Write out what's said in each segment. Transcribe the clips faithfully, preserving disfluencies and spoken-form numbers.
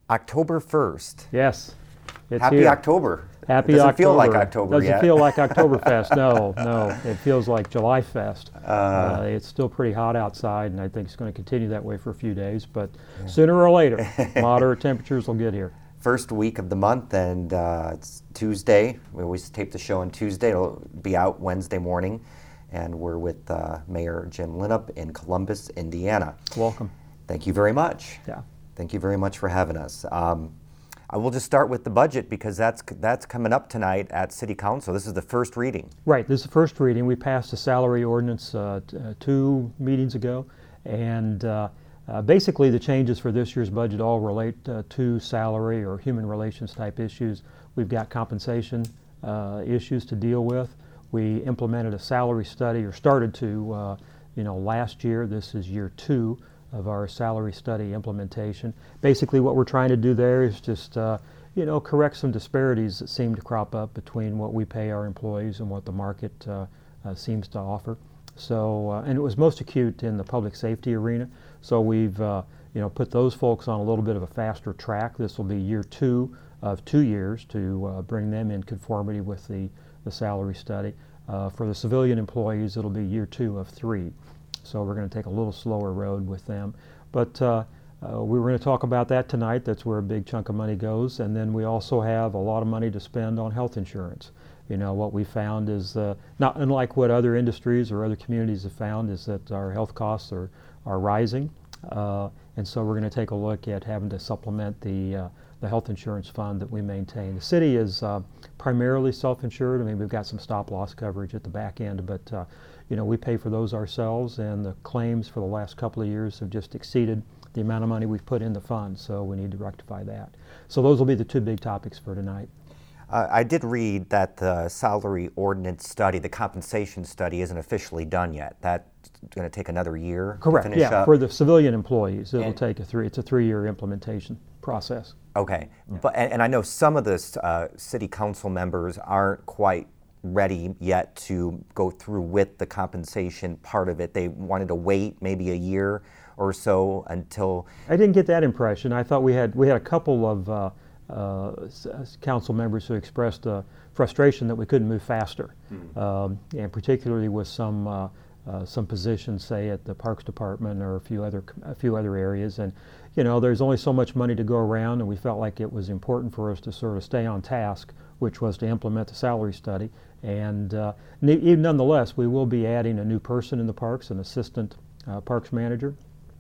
October first. Yes. It's Happy here. October. Happy it doesn't October. feel like October doesn't yet. feel like Oktoberfest. No, no. It feels like July Fest. Uh, Uh, it's still pretty hot outside, and I think it's going to continue that way for a few days. But yeah. Sooner or later, moderate temperatures will get here. First week of the month, and uh, it's Tuesday. We always tape the show on Tuesday. It'll be out Wednesday morning, and we're with uh, Mayor Jim Linup in Columbus, Indiana. Welcome. Thank you very much. Yeah. Thank you very much for having us. Um, I will just start with the budget because that's that's coming up tonight at City Council. This is the first reading. Right. This is the first reading. We passed a salary ordinance uh, t- uh, two meetings ago, and uh, uh, basically the changes for this year's budget all relate uh, to salary or human relations type issues. We've got compensation uh, issues to deal with. We implemented a salary study, or started to, uh, you know, last year. This is year two of our salary study implementation. Basically what we're trying to do there is just uh, you know, correct some disparities that seem to crop up between what we pay our employees and what the market uh, uh, seems to offer. So, uh, and it was most acute in the public safety arena, so we've uh, you know, put those folks on a little bit of a faster track. This will be year two of two years to uh, bring them in conformity with the, the salary study. Uh, for the civilian employees, it'll be year two of three. So we're going to take a little slower road with them. But uh, uh, we were going to talk about that tonight. That's where a big chunk of money goes. And then we also have a lot of money to spend on health insurance. You know, what we found is, uh, not unlike what other industries or other communities have found, is that our health costs are, are rising. Uh, and so we're going to take a look at having to supplement the, uh, the health insurance fund that we maintain. The city is uh, primarily self-insured. I mean, we've got some stop-loss coverage at the back end, but uh, you know, we pay for those ourselves, and the claims for the last couple of years have just exceeded the amount of money we've put in the fund, so we need to rectify that. So those will be the two big topics for tonight. Uh, I did read that the salary ordinance study, the compensation study, isn't officially done yet. That's going to take another year Correct, to finish yeah, up? for the civilian employees, it'll and, take a three, it's a three-year implementation process. Okay, yeah. but and, and I know some of the uh, city council members aren't quite ready yet to go through with the compensation part of it. They wanted to wait maybe a year or so until... I didn't get that impression. I thought we had we had a couple of uh, uh, council members who expressed uh, frustration that we couldn't move faster, mm. um, and particularly with some uh, uh, some positions, say at the Parks Department or a few other a few other areas. And you know, there's only so much money to go around, and we felt like it was important for us to sort of stay on task, which was to implement the salary study. And uh, even nonetheless, we will be adding a new person in the parks, an assistant uh, parks manager,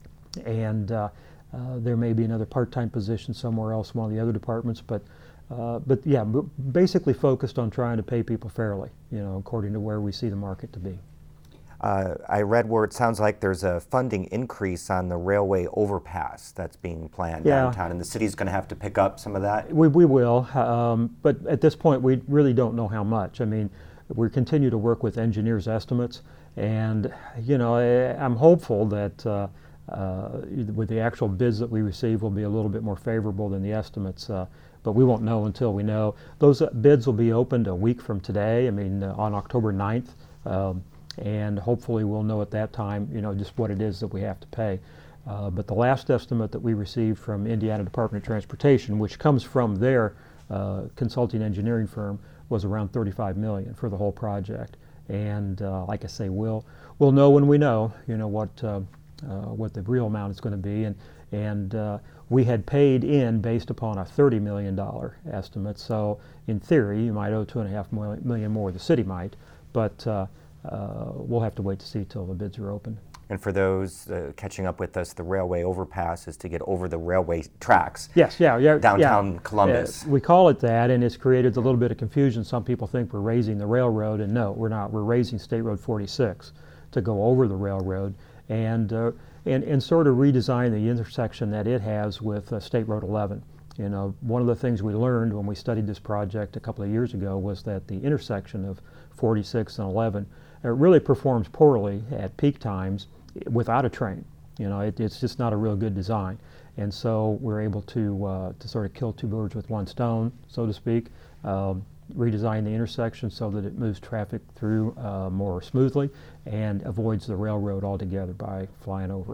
and uh, uh, there may be another part-time position somewhere else in one of the other departments. But, uh, but yeah, b- basically focused on trying to pay people fairly, you know, according to where we see the market to be. Uh, I read where it sounds like there's a funding increase on the railway overpass that's being planned yeah. downtown, and the city's going to have to pick up some of that? We, we will, um, but at this point we really don't know how much. I mean, we continue to work with engineers' estimates, and you know, I, I'm hopeful that uh, uh, with the actual bids that we receive will be a little bit more favorable than the estimates, uh, but we won't know until we know. Those uh, bids will be opened a week from today, I mean uh, on October ninth. Um, and hopefully we'll know at that time, you know, just what it is that we have to pay. Uh, but the last estimate that we received from Indiana Department of Transportation, which comes from their uh, consulting engineering firm, was around thirty-five million dollars for the whole project. And uh, like I say, we'll we'll know when we know, you know, what uh, uh, what the real amount is going to be. And and uh, we had paid in based upon a thirty million dollars estimate. So in theory, you might owe two and a half million more. The city might, but uh, Uh, we'll have to wait to see till the bids are open. And for those uh, catching up with us, the railway overpass is to get over the railway tracks. Yes, yeah, yeah. Downtown yeah. Columbus. Uh, we call it that, and it's created a little bit of confusion. Some people think we're raising the railroad, and no, we're not. We're raising State Road forty-six to go over the railroad and uh, and, and sort of redesign the intersection that it has with uh, State Road eleven. You know, one of the things we learned when we studied this project a couple of years ago was that the intersection of forty-six and eleven it really performs poorly at peak times without a train. You know, it, it's just not a real good design. And so we're able to uh, to sort of kill two birds with one stone, so to speak, um, redesign the intersection so that it moves traffic through uh, more smoothly and avoids the railroad altogether by flying over it.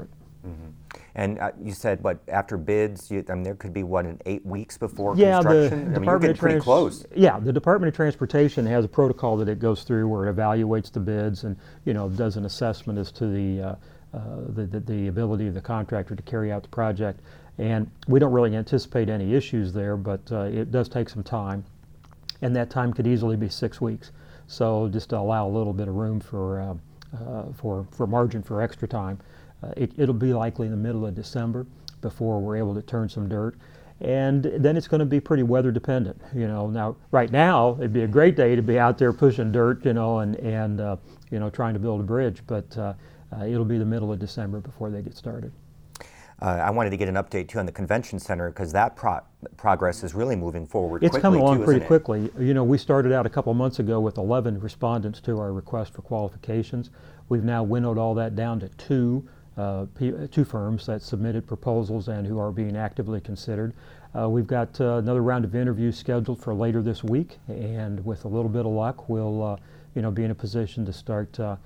Mm-hmm. And uh, you said, what, after bids, you, I mean, there could be, what, in eight weeks before yeah, construction? The I mean, you're getting pretty close. Yeah, the Department of Transportation has a protocol that it goes through where it evaluates the bids and, you know, does an assessment as to the, uh, uh, the, the, the ability of the contractor to carry out the project. And we don't really anticipate any issues there, but uh, it does take some time. And that time could easily be six weeks. So just to allow a little bit of room for, uh, uh, for, for margin for extra time. Uh, it, it'll be likely in the middle of December before we're able to turn some dirt. And then it's going to be pretty weather dependent. You know, now, right now, it'd be a great day to be out there pushing dirt, you know, and, and uh, you know, trying to build a bridge. But uh, uh, it'll be the middle of December before they get started. Uh, I wanted to get an update too on the convention center because that pro- progress is really moving forward it's quickly. It's coming along too, pretty isn't quickly. You know, we started out a couple months ago with eleven respondents to our request for qualifications. We've now winnowed all that down to two, uh, p- two firms that submitted proposals and who are being actively considered. Uh, we've got uh, another round of interviews scheduled for later this week, and with a little bit of luck, we'll uh, you know, be in a position to start uh,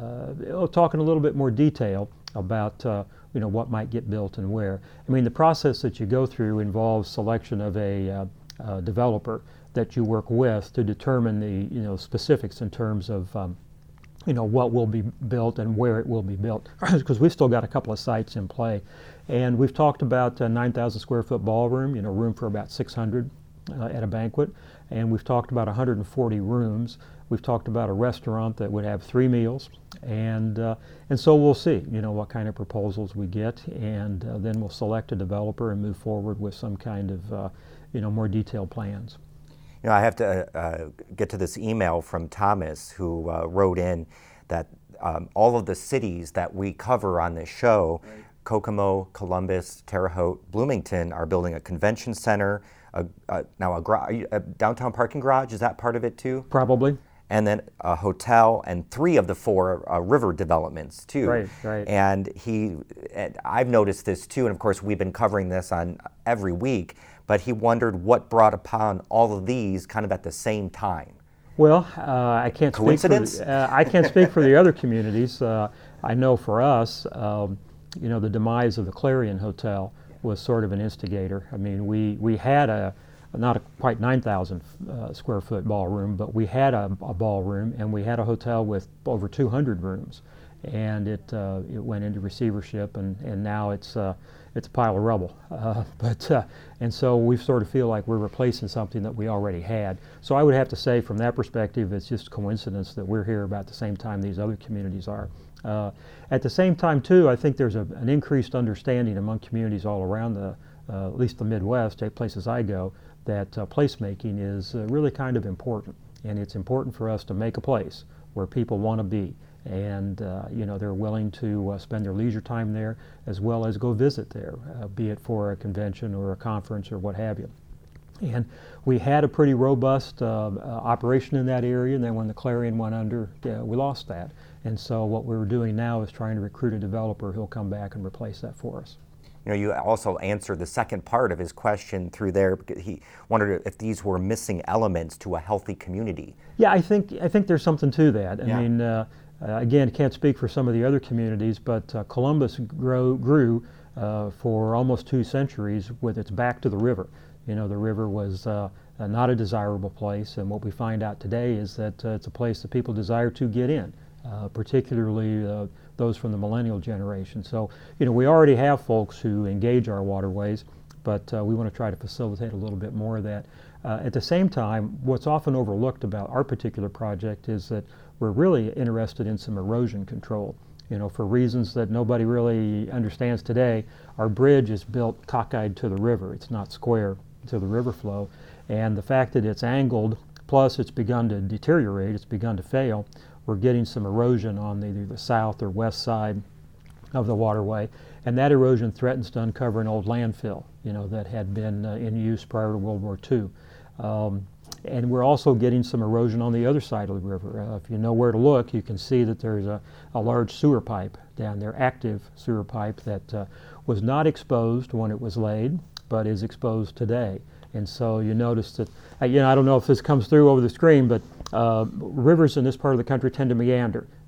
uh, talking a little bit more detail about uh, you know, what might get built and where. I mean, the process that you go through involves selection of a uh, uh, developer that you work with to determine the, you know, specifics in terms of um, you know, what will be built and where it will be built, because we've still got a couple of sites in play. And we've talked about a nine thousand square foot ballroom, you know, room for about six hundred uh, at a banquet. And we've talked about one hundred forty rooms. We've talked about a restaurant that would have three meals. And uh, and so we'll see, you know, what kind of proposals we get, and uh, then we'll select a developer and move forward with some kind of, uh, you know, more detailed plans. You know, I have to uh, get to this email from Thomas, who uh, wrote in that um, all of the cities that we cover on this show, right. Kokomo, Columbus, Terre Haute, Bloomington, are building a convention center, a, a, now a, gra- a downtown parking garage. Is that part of it too? Probably. And then a hotel, and three of the four uh, river developments too. Right, right. And he, and I've noticed this too, and of course we've been covering this on every week, but he wondered what brought upon all of these kind of at the same time. Well, uh, I can't Coincidence? speak for the, uh, I can't speak for the other communities. Uh, I know for us, um, you know, the demise of the Clarion Hotel was sort of an instigator. I mean, we, we had a, not a quite nine thousand uh, square foot ballroom, but we had a, a ballroom, and we had a hotel with over two hundred rooms, and it uh, it went into receivership, and, and now it's uh, it's a pile of rubble. Uh, but uh, and so we sort of feel like we're replacing something that we already had. So I would have to say, from that perspective, it's just coincidence that we're here about the same time these other communities are. Uh, at the same time, too, I think there's a, an increased understanding among communities all around the, uh, at least the Midwest, places I go, that uh, placemaking is uh, really kind of important, and it's important for us to make a place where people want to be, and uh, you know, they're willing to uh, spend their leisure time there as well as go visit there, uh, be it for a convention or a conference or what have you. And we had a pretty robust uh, uh, operation in that area, and then when the Clarion went under, uh, we lost that. And so what we're doing now is trying to recruit a developer who'll come back and replace that for us. You know, you also answered the second part of his question through there. Because he wondered if these were missing elements to a healthy community. Yeah, I think I think there's something to that. I yeah. mean, uh, uh, again, can't speak for some of the other communities, but uh, Columbus grow, grew uh, for almost two centuries with its back to the river. You know, the river was uh, uh, not a desirable place, and what we find out today is that uh, it's a place that people desire to get in, uh, particularly uh, those from the millennial generation. So, you know, we already have folks who engage our waterways, but uh, we want to try to facilitate a little bit more of that. Uh, at the same time, what's often overlooked about our particular project is that we're really interested in some erosion control. You know, for reasons that nobody really understands today, our bridge is built cockeyed to the river. It's not square to the river flow. And the fact that it's angled, plus it's begun to deteriorate, it's begun to fail, we're getting some erosion on either the south or west side of the waterway, and that erosion threatens to uncover an old landfill, you know, that had been uh, in use prior to World War Two. Um, and we're also getting some erosion on the other side of the river. Uh, if you know where to look, you can see that there's a, a large sewer pipe down there, active sewer pipe that uh, was not exposed when it was laid, but is exposed today. And so you notice that, uh, you know, I don't know if this comes through over the screen, but uh, rivers in this part of the country tend to meander.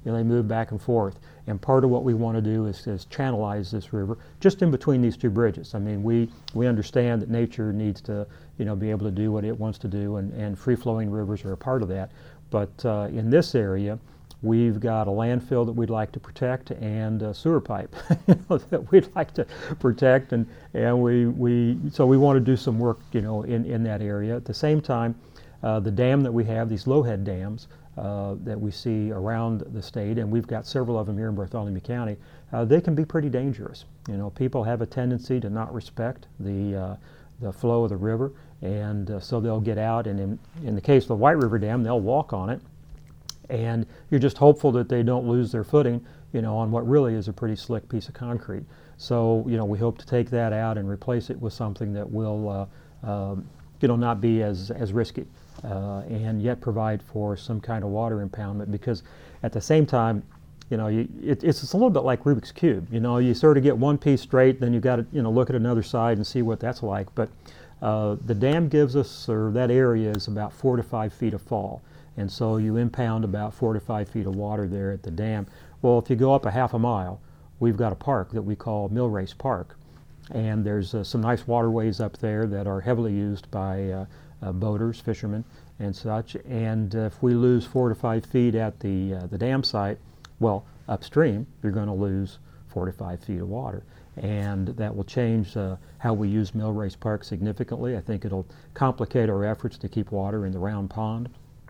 you know, they move back and forth. And part of what we want to do is, is channelize this river just in between these two bridges. I mean, we, we understand that nature needs to, you know, be able to do what it wants to do, and, and free-flowing rivers are a part of that. But uh, in this area, we've got a landfill that we'd like to protect and a sewer pipe you know, that we'd like to protect, and, and we, we, so we want to do some work, you know, in, in that area. At the same time, uh, the dam that we have, these low-head dams, Uh, that we see around the state, and we've got several of them here in Bartholomew County, uh, they can be pretty dangerous. You know, people have a tendency to not respect the uh, the flow of the river, and uh, so they'll get out, and in, in the case of the White River Dam, they'll walk on it, and you're just hopeful that they don't lose their footing, you know, on what really is a pretty slick piece of concrete. So, you know, we hope to take that out and replace it with something that will, uh, um, you know, not be as, as risky. Uh, and yet provide for some kind of water impoundment, because at the same time, you know, you, it, it's, it's a little bit like Rubik's Cube. You know, you sort of get one piece straight, then you got to, you know, look at another side and see what that's like. But uh, the dam gives us, or that area is about four to five feet of fall, and so you impound about four to five feet of water there at the dam. Well, if you go up a half a mile, we've got a park that we call Mill Race Park, and there's uh, some nice waterways up there that are heavily used by uh, Uh, boaters, fishermen, and such. And uh, if we lose four to five feet at the uh, the dam site, well, upstream you're going to lose four to five feet of water, and that will change uh, how we use Mill Race Park significantly. I think it'll complicate our efforts to keep water in the round pond.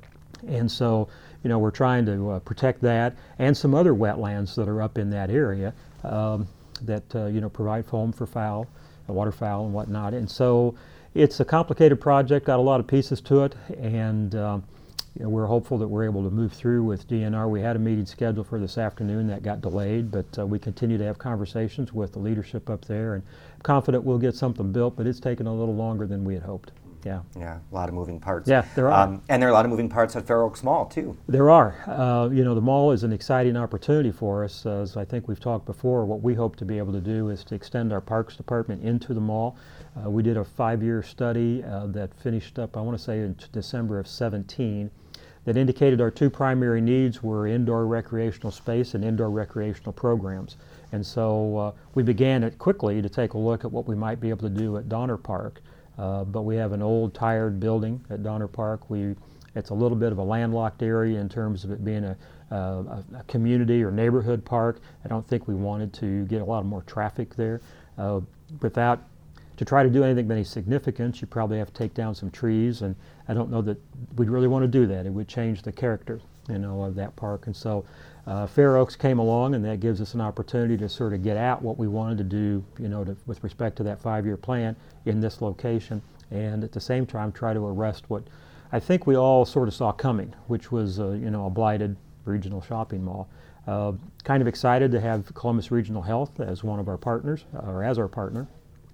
And so, you know, we're trying to uh, protect that and some other wetlands that are up in that area um, that uh, you know, provide home for fowl, uh, waterfowl and whatnot. And so it's a complicated project, got a lot of pieces to it, and um, you know, we're hopeful that we're able to move through with D N R. We had a meeting scheduled for this afternoon that got delayed, but uh, we continue to have conversations with the leadership up there, and I'm confident we'll get something built, but it's taken a little longer than we had hoped. Yeah. Yeah, a lot of moving parts. Yeah, there are. Um, and there are a lot of moving parts at Fair Oaks Mall, too. There are. Uh, you know, the mall is an exciting opportunity for us. Uh, as I think we've talked before, what we hope to be able to do is to extend our Parks Department into the mall. Uh, we did a five-year study uh, that finished up, I want to say, in December of seventeen, that indicated our two primary needs were indoor recreational space and indoor recreational programs. And so uh, we began it quickly to take a look at what we might be able to do at Donner Park. Uh, but we have an old, tired building at Donner Park. We, it's a little bit of a landlocked area in terms of it being a, uh, a, a community or neighborhood park. I don't think we wanted to get a lot more traffic there. Uh, without, to try to do anything of any significance, you probably have to take down some trees, and I don't know that we'd really want to do that. It would change the character, you know, of that park. And so uh, Fair Oaks came along, and that gives us an opportunity to sort of get at what we wanted to do, you know, to, with respect to that five-year plan in this location, and at the same time try to arrest what I think we all sort of saw coming, which was, uh, you know, a blighted regional shopping mall. Uh, kind of excited to have Columbus Regional Health as one of our partners, or as our partner,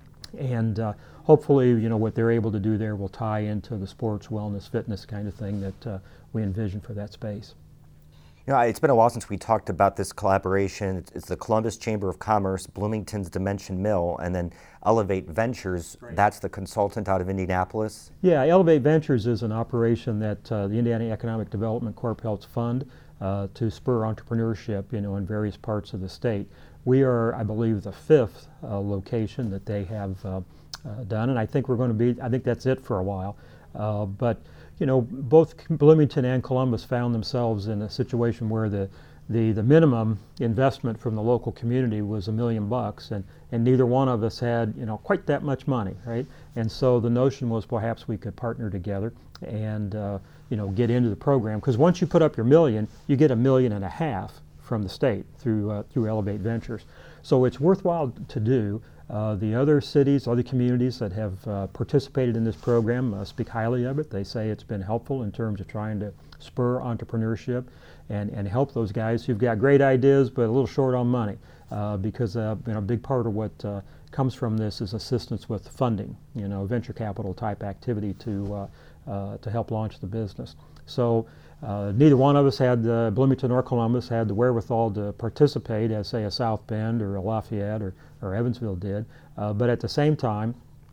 and uh, hopefully, you know, what they're able to do there will tie into the sports, wellness, fitness kind of thing that uh, we envision for that space. You know, it's been a while since we talked about this collaboration. It's, it's the Columbus Chamber of Commerce, Bloomington's Dimension Mill, and then Elevate Ventures. Right. That's the consultant out of Indianapolis. Yeah, Elevate Ventures is an operation that uh, the Indiana Economic Development Corp helps fund uh, to spur entrepreneurship, you know, in various parts of the state. We are, I believe, the fifth uh, location that they have uh, uh, done, and I think we're going to be, I think that's it for a while. Uh, but you know, both Bloomington and Columbus found themselves in a situation where the, the, the minimum investment from the local community was a million bucks, and, and neither one of us had, you know, quite that much money, right? And so the notion was perhaps we could partner together and, uh, you know, get into the program, because once you put up your million, you get a million and a half from the state through, uh, through Elevate Ventures. So it's worthwhile to do. Uh, the other cities, other communities that have uh, participated in this program uh, speak highly of it. They say it's been helpful in terms of trying to spur entrepreneurship and, and help those guys who've got great ideas but a little short on money, uh, because uh, you know, a big part of what uh, comes from this is assistance with funding, you know, venture capital type activity to, uh, uh, to help launch the business. So uh, neither one of us had, uh, Bloomington or Columbus, had the wherewithal to participate as, say, a South Bend or a Lafayette or, or Evansville did. Uh, but at the same time,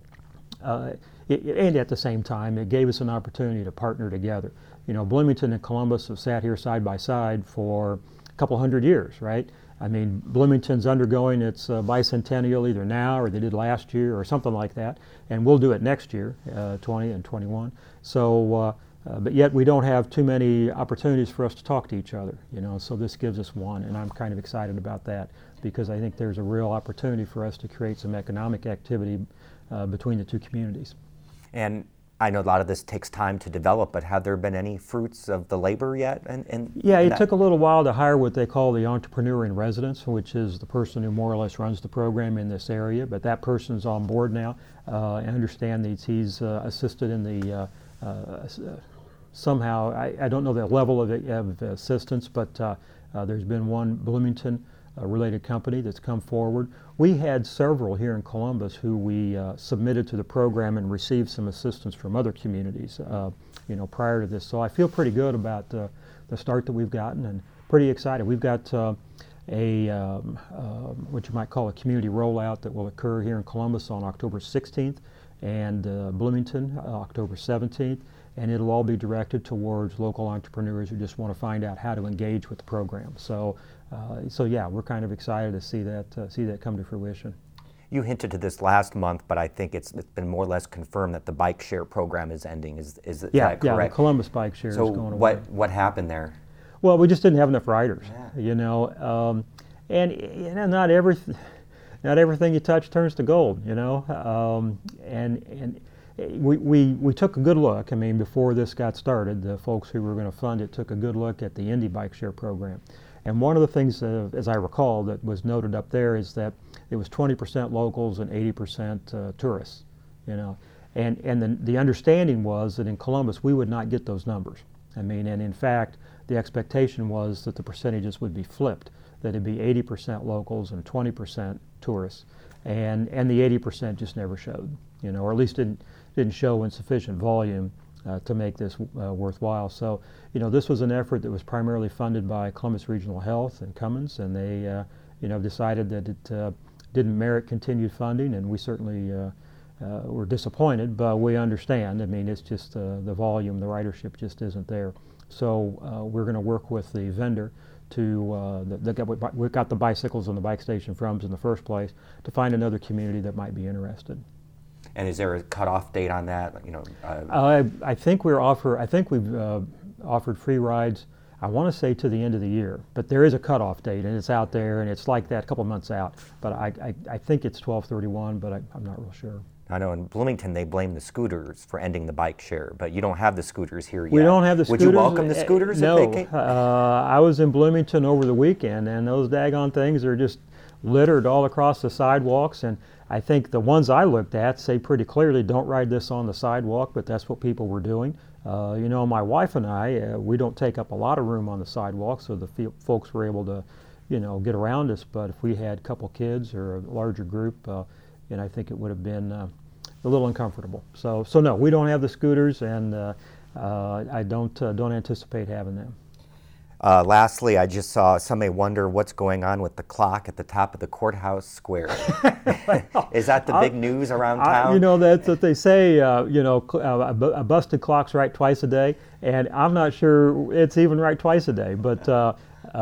uh, it, and at the same time, it gave us an opportunity to partner together. You know, Bloomington and Columbus have sat here side by side for couple hundred years, right? I mean, Bloomington's undergoing its uh, bicentennial either now or they did last year or something like that, and we'll do it next year, uh, twenty and twenty-one. So, uh, uh, but yet we don't have too many opportunities for us to talk to each other, you know, so this gives us one, and I'm kind of excited about that because I think there's a real opportunity for us to create some economic activity uh, between the two communities. And I know a lot of this takes time to develop, but have there been any fruits of the labor yet? And, and yeah, it that? took a little while to hire what they call the entrepreneur in residence, which is the person who more or less runs the program in this area. But that person's on board now. Uh, I understand that he's uh, assisted in the uh, uh, somehow. I, I don't know the level of, of assistance, but uh, uh, there's been one Bloomington uh, related company that's come forward. We had several here in Columbus who we uh, submitted to the program and received some assistance from other communities, uh, you know, prior to this. So I feel pretty good about uh, the start that we've gotten and pretty excited. We've got uh, a um, uh, what you might call a community rollout that will occur here in Columbus on October sixteenth and uh, Bloomington uh, October seventeenth, and it'll all be directed towards local entrepreneurs who just want to find out how to engage with the program. So, uh, so yeah, we're kind of excited to see that uh, see that come to fruition. You hinted to this last month, but I think it's, it's been more or less confirmed that the bike share program is ending. Is is, is yeah, that correct? Yeah, the Columbus bike share so is going away. what what happened there? Well, we just didn't have enough riders, yeah. you know, um, and you know, not everything, not everything you touch turns to gold, you know, um, and and we, we we took a good look. I mean, before this got started, the folks who were going to fund it took a good look at the Indy Bike Share program, and one of the things, uh, as I recall, that was noted up there is that it was twenty percent locals and eighty percent uh, tourists, you know, and and the the understanding was that in Columbus we would not get those numbers. I mean, and in fact, the expectation was that the percentages would be flipped, that it'd be eighty percent locals and twenty percent tourists, and and the eighty percent just never showed, you know, or at least didn't didn't show in sufficient volume uh, to make this uh, worthwhile. So, you know, this was an effort that was primarily funded by Columbus Regional Health and Cummins, and they, uh, you know, decided that it uh, didn't merit continued funding, and we certainly uh, uh, were disappointed, but we understand. I mean, it's just uh, the volume, the ridership just isn't there. So uh, we're going to work with the vendor to, uh, the, the, we got the bicycles and the bike station from in the first place, to find another community that might be interested. And is there a cutoff date on that? You know, uh, uh, I, I think we're offer. I think we've uh, offered free rides. I want to say to the end of the year, but there is a cutoff date, and it's out there, and it's like that a couple months out. But I, I, I think it's twelve thirty-one, but I, I'm not real sure. I know in Bloomington they blame the scooters for ending the bike share, but you don't have the scooters here yet. We don't have the Would scooters. Would you welcome the scooters? Uh, if no. they came? Uh, I was in Bloomington over the weekend, and those daggone things are just littered all across the sidewalks. And I think the ones I looked at say pretty clearly, don't ride this on the sidewalk, but that's what people were doing. Uh, you know, my wife and I, uh, we don't take up a lot of room on the sidewalk, so the f- folks were able to, you know, get around us. But if we had a couple kids or a larger group, uh, and I think it would have been uh, a little uncomfortable. So, so no, we don't have the scooters, and uh, uh, I don't uh, don't anticipate having them. Uh, lastly, I just saw somebody wonder what's going on with the clock at the top of the courthouse square. Well, is that the big I, news around I, town? You know, that's what they say, uh, you know, a, a busted clock's right twice a day, and I'm not sure it's even right twice a day, but uh,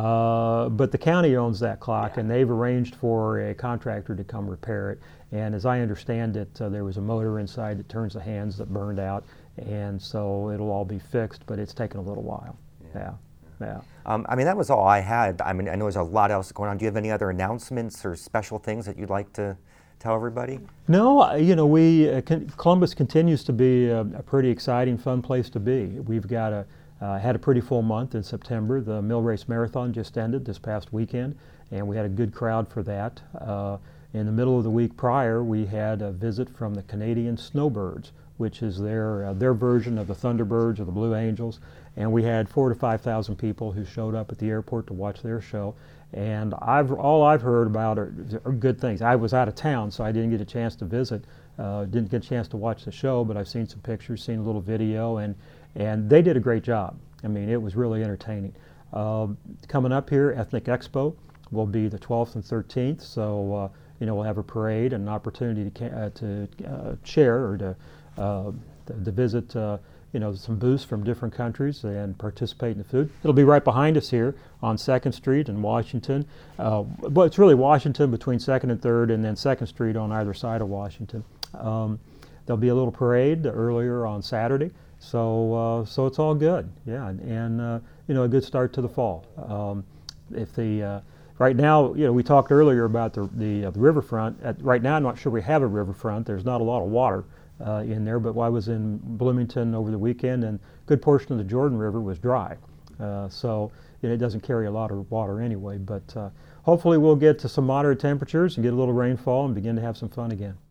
uh, but the county owns that clock, yeah. and they've arranged for a contractor to come repair it. And as I understand it, uh, there was a motor inside that turns the hands that burned out, and so it'll all be fixed, but it's taken a little while. Yeah. yeah. Yeah. Um, I mean, that was all I had. I mean, I know there's a lot else going on. Do you have any other announcements or special things that you'd like to tell everybody? No, you know, we uh, con- Columbus continues to be a, a pretty exciting, fun place to be. We've got a uh, had a pretty full month in September. The Mill Race Marathon just ended this past weekend, and we had a good crowd for that. Uh, in the middle of the week prior, we had a visit from the Canadian Snowbirds, which is their uh, their version of the Thunderbirds or the Blue Angels. And we had four to five thousand people who showed up at the airport to watch their show. And I've all I've heard about are, are good things. I was out of town, so I didn't get a chance to visit. Uh, didn't get a chance to watch the show, but I've seen some pictures, seen a little video, and and they did a great job. I mean, it was really entertaining. Uh, coming up here, Ethnic Expo will be the twelfth and thirteenth. So uh, you know, we'll have a parade and an opportunity to uh, to uh, share or to uh, to visit. Uh, you know, some booths from different countries and participate in the food. It'll be right behind us here on second Street in Washington. Uh, but it's really Washington between second and third, and then second Street on either side of Washington. Um, there'll be a little parade earlier on Saturday. So, uh, so it's all good, yeah, and, and uh, you know, a good start to the fall. Um, if the uh, right now, you know, we talked earlier about the the, uh, the riverfront. At, right now, I'm not sure we have a riverfront. There's not a lot of water uh, in there, but I was in Bloomington over the weekend, and a good portion of the Jordan River was dry. Uh, so you know, it doesn't carry a lot of water anyway. But uh, hopefully, we'll get to some moderate temperatures and get a little rainfall and begin to have some fun again.